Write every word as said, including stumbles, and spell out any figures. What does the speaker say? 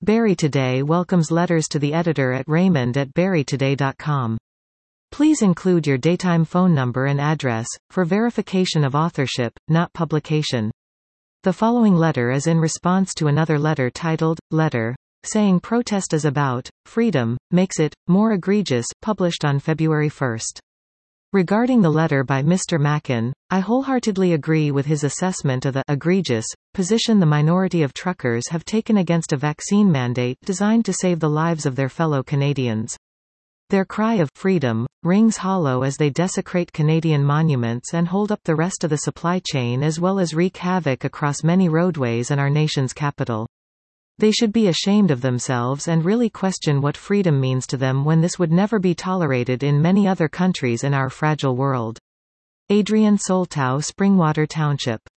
Barrie Today welcomes letters to the editor at raymond at barrie today dot com. Please include your daytime phone number and address, for verification of authorship, not publication. The following letter is in response to another letter titled, Letter, saying protest is about, freedom, makes it, more egregious, published on February first. Regarding the letter by Mister Mackin, I wholeheartedly agree with his assessment of the egregious position the minority of truckers have taken against a vaccine mandate designed to save the lives of their fellow Canadians. Their cry of freedom rings hollow as they desecrate Canadian monuments and hold up the rest of the supply chain as well as wreak havoc across many roadways and our nation's capital. They should be ashamed of themselves and really question what freedom means to them when this would never be tolerated in many other countries in our fragile world. Adrian Soltow, Springwater Township.